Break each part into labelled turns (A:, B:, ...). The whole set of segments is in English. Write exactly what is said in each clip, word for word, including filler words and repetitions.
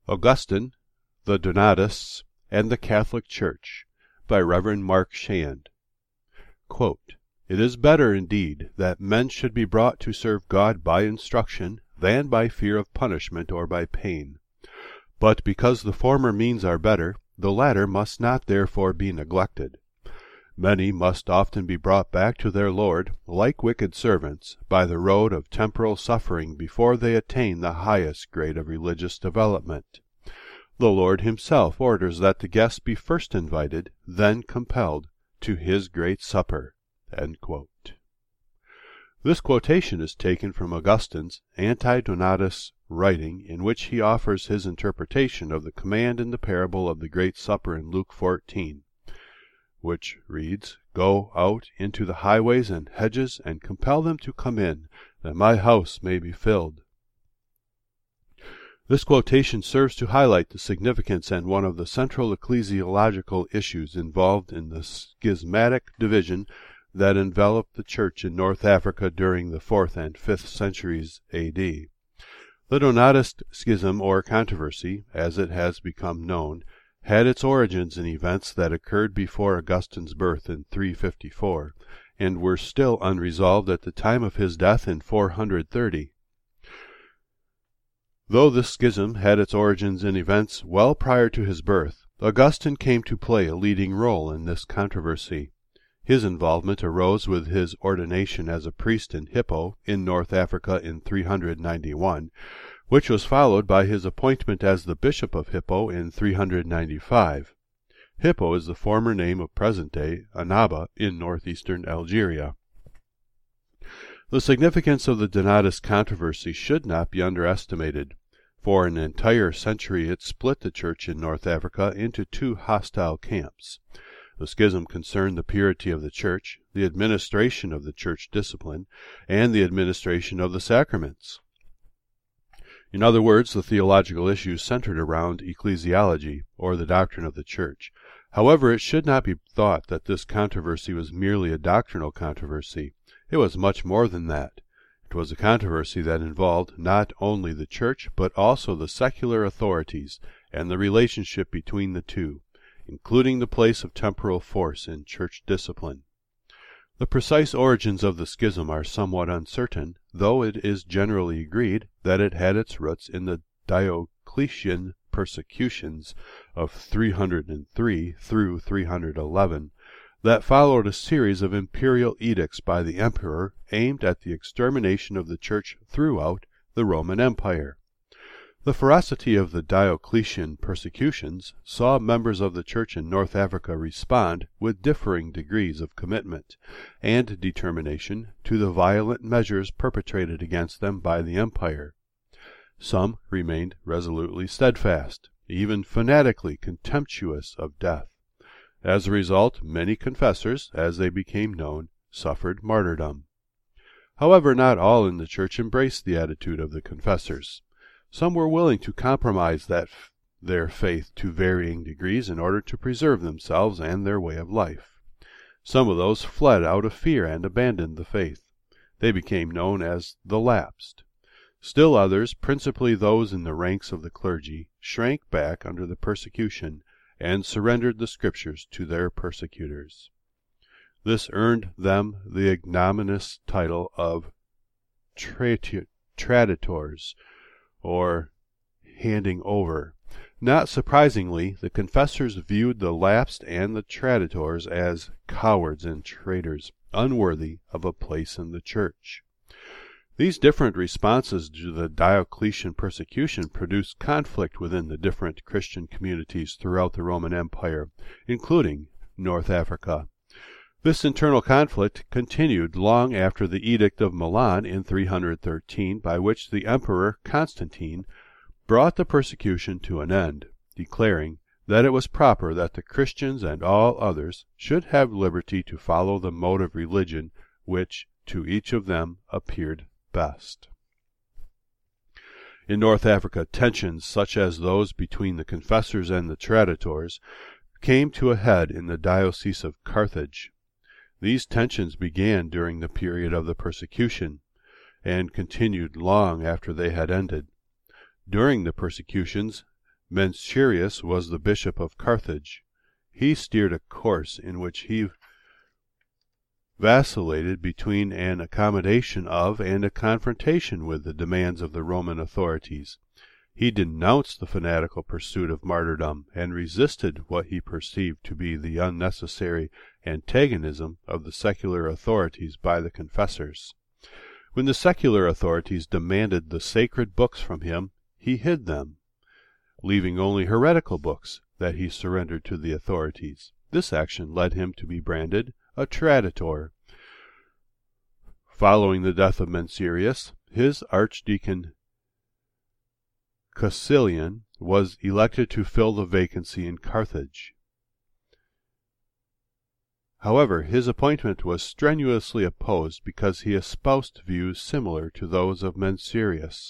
A: Augustine, the Donatists, and the Catholic Church, by Reverend Mark Shand. Quote, "It is better, indeed, that men should be brought to serve God by instruction than by fear of punishment or by pain. But because the former means are better, the latter must not therefore be neglected. Many must often be brought back to their Lord, like wicked servants, by the road of temporal suffering before they attain the highest grade of religious development. The Lord himself orders that the guests be first invited, then compelled, to his great supper." End quote. This quotation is taken from Augustine's anti-Donatist writing, in which he offers his interpretation of the command in the parable of the Great Supper in Luke fourteen, which reads, "Go out into the highways and hedges, and compel them to come in, that my house may be filled." This quotation serves to highlight the significance and one of the central ecclesiological issues involved in the schismatic division that enveloped the Church in North Africa during the fourth and fifth centuries A D. The Donatist schism, or controversy, as it has become known, had its origins in events that occurred before Augustine's birth in three fifty-four, and were still unresolved at the time of his death in four hundred thirty. Though this schism had its origins in events well prior to his birth, Augustine came to play a leading role in this controversy. His involvement arose with his ordination as a priest in Hippo, in North Africa, in three hundred ninety-one, which was followed by his appointment as the bishop of Hippo in three hundred ninety-five. Hippo is the former name of present-day Annaba in northeastern Algeria. The significance of the Donatist controversy should not be underestimated. For an entire century it split the Church in North Africa into two hostile camps. The schism concerned the purity of the Church, the administration of the Church discipline, and the administration of the sacraments. In other words, the theological issues centered around ecclesiology, or the doctrine of the Church. However, it should not be thought that this controversy was merely a doctrinal controversy. It was much more than that. It was a controversy that involved not only the Church, but also the secular authorities, and the relationship between the two, including the place of temporal force in Church discipline. The precise origins of the schism are somewhat uncertain, though it is generally agreed that it had its roots in the Diocletian persecutions of three hundred three through three hundred eleven, that followed a series of imperial edicts by the emperor aimed at the extermination of the Church throughout the Roman Empire. The ferocity of the Diocletian persecutions saw members of the Church in North Africa respond with differing degrees of commitment and determination to the violent measures perpetrated against them by the empire. Some remained resolutely steadfast, even fanatically contemptuous of death. As a result, many confessors, as they became known, suffered martyrdom. However, not all in the Church embraced the attitude of the confessors. Some were willing to compromise that f their faith to varying degrees in order to preserve themselves and their way of life. Some of those fled out of fear and abandoned the faith. They became known as the lapsed. Still others, principally those in the ranks of the clergy, shrank back under the persecution and surrendered the Scriptures to their persecutors. This earned them the ignominious title of traditores, or handing over. Not surprisingly, the confessors viewed the lapsed and the traditores as cowards and traitors, unworthy of a place in the Church. These different responses to the Diocletian persecution produced conflict within the different Christian communities throughout the Roman Empire, including North Africa. This internal conflict continued long after the Edict of Milan in three hundred thirteen, by which the Emperor Constantine brought the persecution to an end, declaring that it was proper that the Christians and all others should have liberty to follow the mode of religion which to each of them appeared best. In North Africa, tensions such as those between the confessors and the traditores came to a head in the Diocese of Carthage. These tensions began during the period of the persecution, and continued long after they had ended. During the persecutions, Mencerius was the bishop of Carthage. He steered a course in which he vacillated between an accommodation of and a confrontation with the demands of the Roman authorities. He denounced the fanatical pursuit of martyrdom, and resisted what he perceived to be the unnecessary antagonism of the secular authorities by the confessors. When the secular authorities demanded the sacred books from him, he hid them, leaving only heretical books that he surrendered to the authorities. This action led him to be branded a traditor. Following the death of Mencerius, his archdeacon Caecilian was elected to fill the vacancy in Carthage. However, his appointment was strenuously opposed because he espoused views similar to those of Mencerius.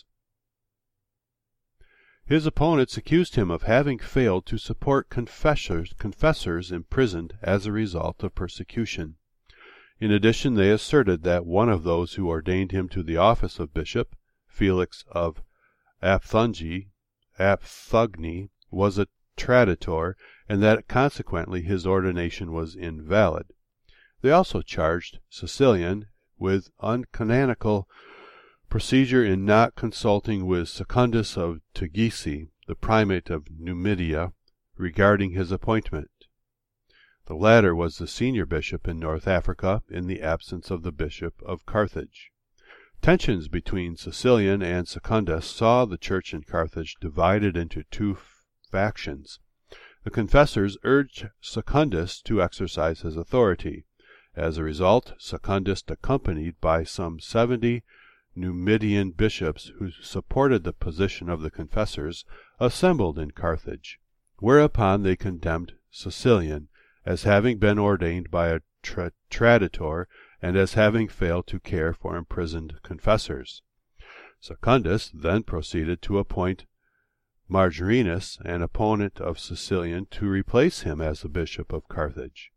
A: His opponents accused him of having failed to support confessors, confessors imprisoned as a result of persecution. In addition, they asserted that one of those who ordained him to the office of bishop, Felix of Aphthungi, Aphthugni, was a traditor, and that consequently his ordination was invalid. They also charged Caecilian with uncanonical procedure in not consulting with Secundus of Tegesi, the primate of Numidia, regarding his appointment. The latter was the senior bishop in North Africa in the absence of the bishop of Carthage. Tensions between Caecilian and Secundus saw the church in Carthage divided into two factions. The confessors urged Secundus to exercise his authority. As a result, Secundus, accompanied by some seventy Numidian bishops who supported the position of the confessors, assembled in Carthage, whereupon they condemned Caecilian as having been ordained by a tra traditor and as having failed to care for imprisoned confessors. Secundus then proceeded to appoint Margarinus, an opponent of Caecilian, to replace him as the bishop of Carthage.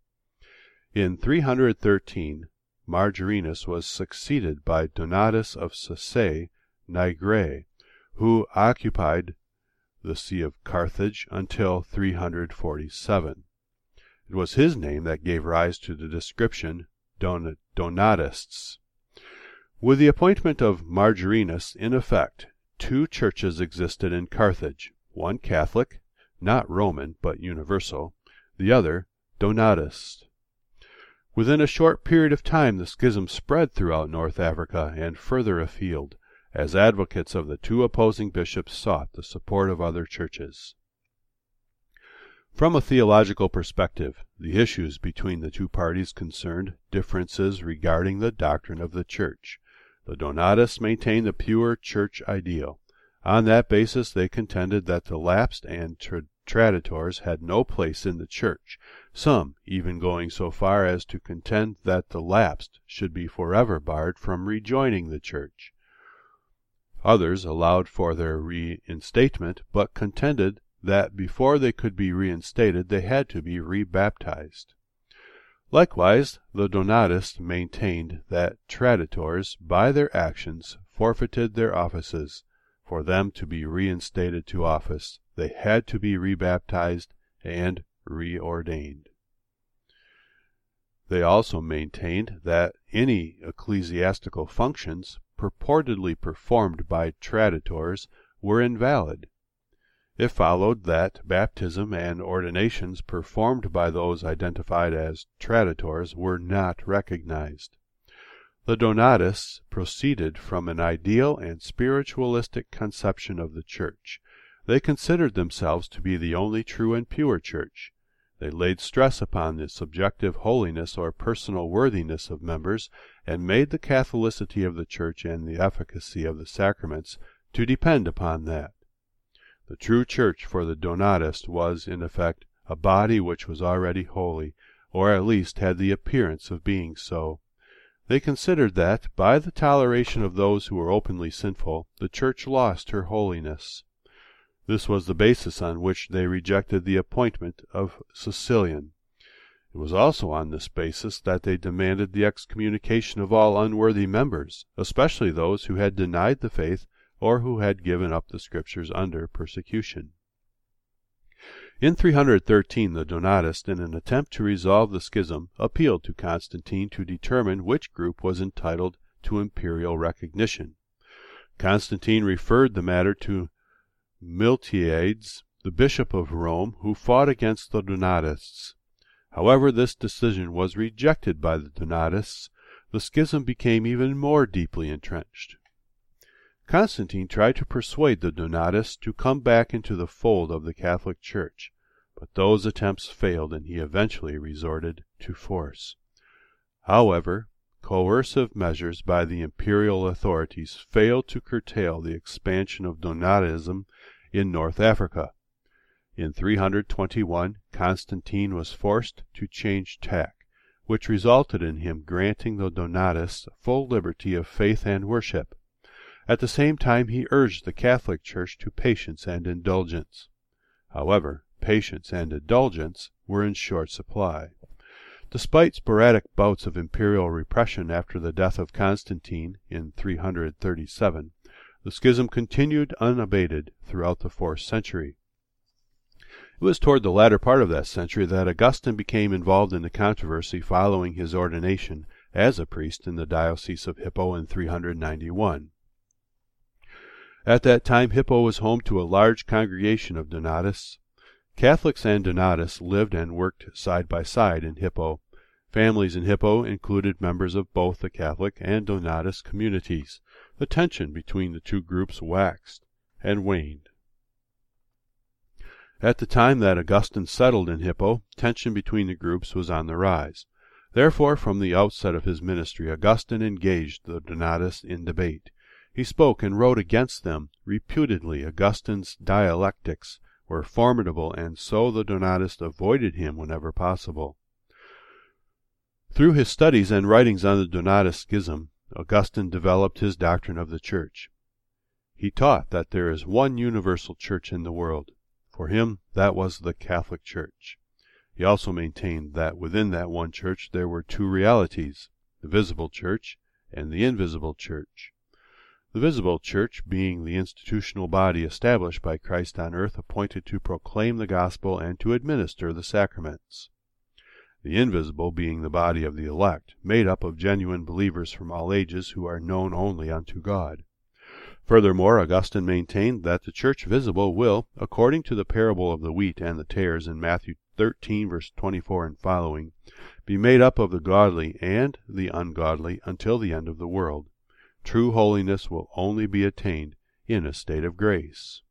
A: In three hundred thirteen, Margarinus was succeeded by Donatus of Sacae Nigrae, who occupied the see of Carthage until three hundred forty-seven. It was his name that gave rise to the description Don Donatists. With the appointment of Margarinus in effect, two churches existed in Carthage, one Catholic, not Roman but universal, the other Donatist. Within a short period of time the schism spread throughout North Africa and further afield, as advocates of the two opposing bishops sought the support of other churches. From a theological perspective, the issues between the two parties concerned differences regarding the doctrine of the Church. The Donatists maintained the pure Church ideal. On that basis they contended that the lapsed and tra traditors had no place in the Church, some even going so far as to contend that the lapsed should be forever barred from rejoining the Church. Others allowed for their reinstatement, but contended that before they could be reinstated they had to be rebaptized. Likewise, the Donatists maintained that traditors, by their actions, forfeited their offices. For them to be reinstated to office, they had to be rebaptized and reordained. They also maintained that any ecclesiastical functions purportedly performed by traditors were invalid. It followed that baptism and ordinations performed by those identified as traditors were not recognized. The Donatists proceeded from an ideal and spiritualistic conception of the Church. They considered themselves to be the only true and pure Church. They laid stress upon the subjective holiness or personal worthiness of members, and made the Catholicity of the Church and the efficacy of the sacraments to depend upon that. The true Church for the Donatists was, in effect, a body which was already holy, or at least had the appearance of being so. They considered that, by the toleration of those who were openly sinful, the Church lost her holiness. This was the basis on which they rejected the appointment of Caecilian. It was also on this basis that they demanded the excommunication of all unworthy members, especially those who had denied the faith or who had given up the Scriptures under persecution. In three hundred thirteen the Donatists, in an attempt to resolve the schism, appealed to Constantine to determine which group was entitled to imperial recognition. Constantine referred the matter to Miltiades, the bishop of Rome, who fought against the Donatists. However, this decision was rejected by the Donatists. The schism became even more deeply entrenched. Constantine tried to persuade the Donatists to come back into the fold of the Catholic Church, but those attempts failed and he eventually resorted to force. However, coercive measures by the imperial authorities failed to curtail the expansion of Donatism in North Africa. In three hundred twenty-one, Constantine was forced to change tack, which resulted in him granting the Donatists full liberty of faith and worship. At the same time, he urged the Catholic Church to patience and indulgence. However, patience and indulgence were in short supply. Despite sporadic bouts of imperial repression after the death of Constantine in three hundred thirty-seven, the schism continued unabated throughout the fourth century. It was toward the latter part of that century that Augustine became involved in the controversy following his ordination as a priest in the Diocese of Hippo in three hundred ninety-one. At that time, Hippo was home to a large congregation of Donatists. Catholics and Donatists lived and worked side by side in Hippo. Families in Hippo included members of both the Catholic and Donatist communities. The tension between the two groups waxed and waned. At the time that Augustine settled in Hippo, tension between the groups was on the rise. Therefore, from the outset of his ministry, Augustine engaged the Donatists in debate. He spoke and wrote against them. Reputedly, Augustine's dialectics were formidable, and so the Donatists avoided him whenever possible. Through his studies and writings on the Donatist schism, Augustine developed his doctrine of the Church. He taught that there is one universal Church in the world. For him, that was the Catholic Church. He also maintained that within that one Church there were two realities, the visible Church and the invisible Church. The visible Church being the institutional body established by Christ on earth, appointed to proclaim the gospel and to administer the sacraments. The invisible being the body of the elect, made up of genuine believers from all ages who are known only unto God. Furthermore, Augustine maintained that the Church visible will, according to the parable of the wheat and the tares in Matthew thirteen, verse twenty-four and following, be made up of the godly and the ungodly until the end of the world. True holiness will only be attained in a state of grace.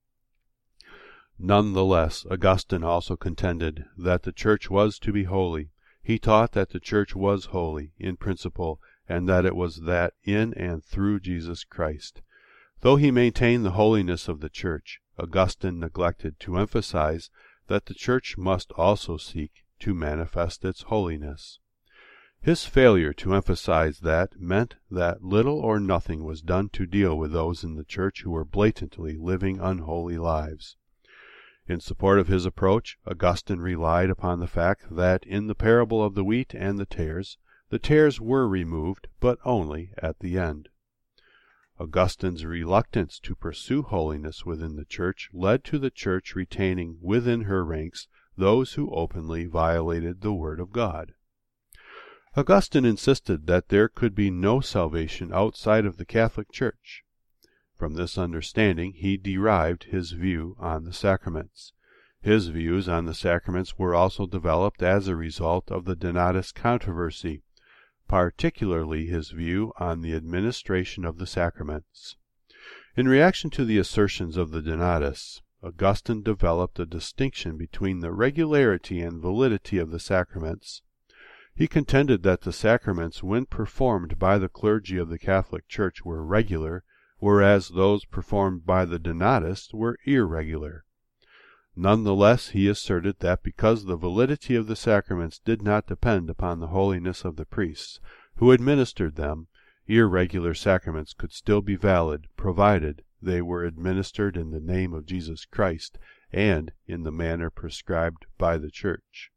A: Nonetheless, Augustine also contended that the Church was to be holy. He taught that the Church was holy in principle, and that it was that in and through Jesus Christ. Though he maintained the holiness of the Church, Augustine neglected to emphasize that the Church must also seek to manifest its holiness. His failure to emphasize that meant that little or nothing was done to deal with those in the Church who were blatantly living unholy lives. In support of his approach, Augustine relied upon the fact that in the parable of the wheat and the tares, the tares were removed, but only at the end. Augustine's reluctance to pursue holiness within the Church led to the Church retaining within her ranks those who openly violated the Word of God. Augustine insisted that there could be no salvation outside of the Catholic Church. From this understanding he derived his view on the sacraments. His views on the sacraments were also developed as a result of the Donatist controversy, particularly his view on the administration of the sacraments. In reaction to the assertions of the Donatists, Augustine developed a distinction between the regularity and validity of the sacraments. He contended that the sacraments, when performed by the clergy of the Catholic Church, were regular, whereas those performed by the Donatists were irregular. Nonetheless, he asserted that because the validity of the sacraments did not depend upon the holiness of the priests who administered them, irregular sacraments could still be valid, provided they were administered in the name of Jesus Christ and in the manner prescribed by the Church.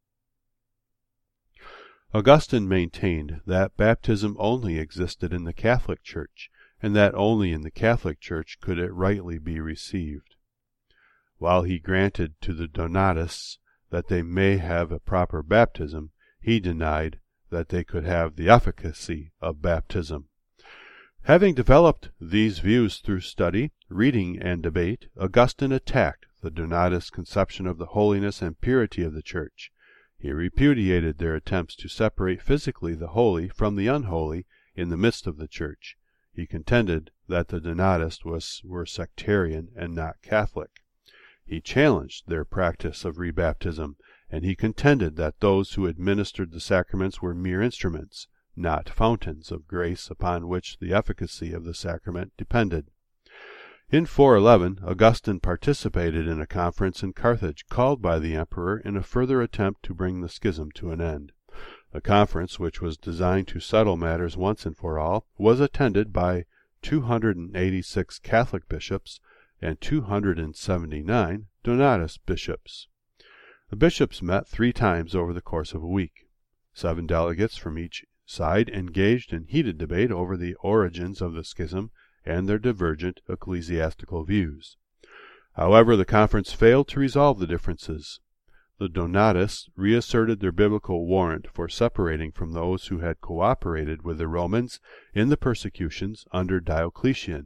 A: Augustine maintained that baptism only existed in the Catholic Church, and that only in the Catholic Church could it rightly be received. while he granted to the Donatists that they may have a proper baptism, he denied that they could have the efficacy of baptism. Having developed these views through study, reading, and debate, Augustine attacked the Donatist conception of the holiness and purity of the Church. He repudiated their attempts to separate physically the holy from the unholy in the midst of the Church. He contended that the Donatists was, were sectarian and not Catholic. He challenged their practice of rebaptism, and he contended that those who administered the sacraments were mere instruments, not fountains of grace upon which the efficacy of the sacrament depended. In four eleven, Augustine participated in a conference in Carthage called by the emperor in a further attempt to bring the schism to an end. The conference, which was designed to settle matters once and for all, was attended by two hundred eighty-six Catholic bishops and two hundred seventy-nine Donatist bishops. The bishops met three times over the course of a week. Seven delegates from each side engaged in heated debate over the origins of the schism and their divergent ecclesiastical views. However, the conference failed to resolve the differences. The Donatists reasserted their biblical warrant for separating from those who had cooperated with the Romans in the persecutions under Diocletian.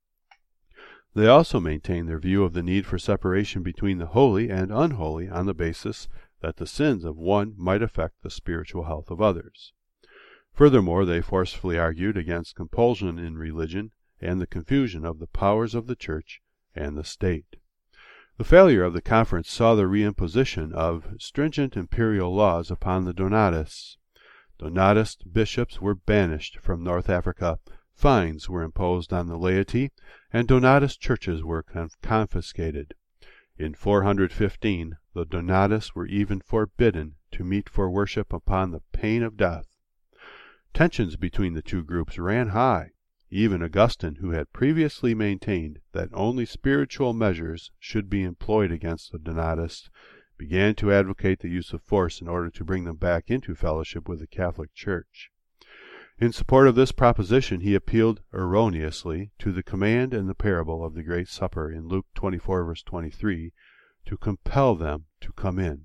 A: They also maintained their view of the need for separation between the holy and unholy on the basis that the sins of one might affect the spiritual health of others. Furthermore, they forcefully argued against compulsion in religion and the confusion of the powers of the Church and the state. The failure of the conference saw the reimposition of stringent imperial laws upon the Donatists. Donatist bishops were banished from North Africa, fines were imposed on the laity, and Donatist churches were conf confiscated. In four hundred fifteen, the Donatists were even forbidden to meet for worship upon the pain of death. Tensions between the two groups ran high. Even Augustine, who had previously maintained that only spiritual measures should be employed against the Donatists, began to advocate the use of force in order to bring them back into fellowship with the Catholic Church. In support of this proposition, he appealed erroneously to the command in the parable of the Great Supper in Luke twenty-four, verse twenty-three, to compel them to come in.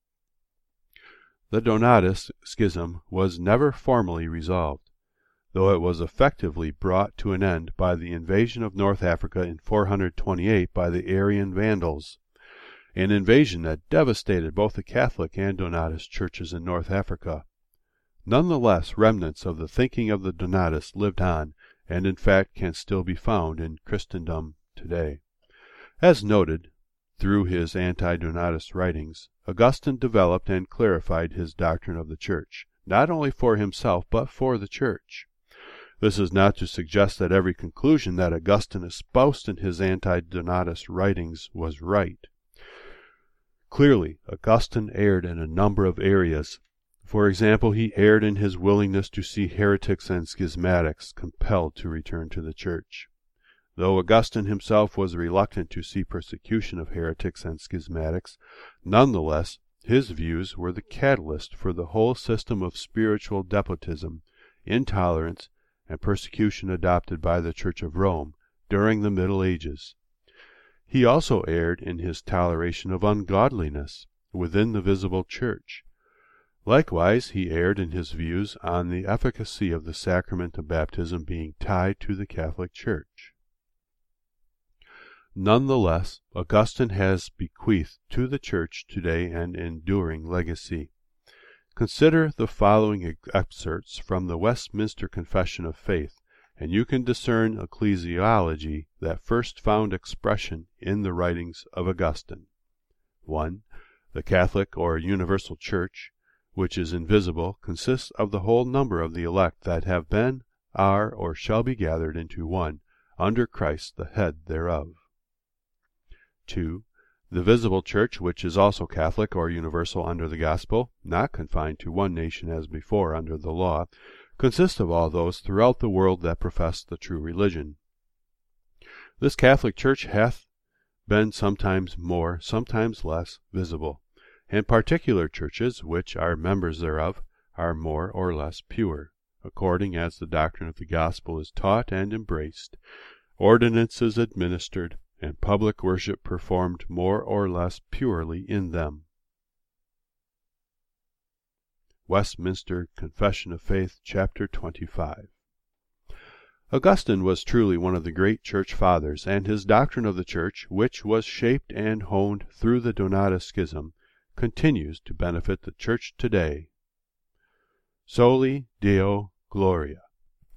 A: The Donatist schism was never formally resolved, though it was effectively brought to an end by the invasion of North Africa in four hundred twenty-eight by the Arian Vandals, an invasion that devastated both the Catholic and Donatist churches in North Africa. Nonetheless, remnants of the thinking of the Donatists lived on, and in fact can still be found in Christendom today. As noted, through his anti-Donatist writings, Augustine developed and clarified his doctrine of the Church, not only for himself but for the Church. This is not to suggest that every conclusion that Augustine espoused in his anti-Donatist writings was right. Clearly, Augustine erred in a number of areas. For example, he erred in his willingness to see heretics and schismatics compelled to return to the Church. Though Augustine himself was reluctant to see persecution of heretics and schismatics, nonetheless his views were the catalyst for the whole system of spiritual despotism, intolerance, and persecution adopted by the Church of Rome during the Middle Ages. He also erred in his toleration of ungodliness within the visible Church. Likewise, he erred in his views on the efficacy of the sacrament of baptism being tied to the Catholic Church. Nonetheless, Augustine has bequeathed to the Church today an enduring legacy. Consider the following excerpts from the Westminster Confession of Faith, and you can discern ecclesiology that first found expression in the writings of Augustine. one. The Catholic or universal Church, which is invisible, consists of the whole number of the elect that have been, are, or shall be gathered into one, under Christ the head thereof. two. The visible Church, which is also Catholic or universal under the gospel, not confined to one nation as before under the law, consists of all those throughout the world that profess the true religion. This Catholic Church hath been sometimes more, sometimes less, visible, and particular churches, which are members thereof, are more or less pure, according as the doctrine of the gospel is taught and embraced, ordinances administered, and public worship performed more or less purely in them. Westminster Confession of Faith, chapter twenty-five. Augustine was truly one of the great Church Fathers, and his doctrine of the Church, which was shaped and honed through the Donata Schism, continues to benefit the Church today. Soli Deo Gloria.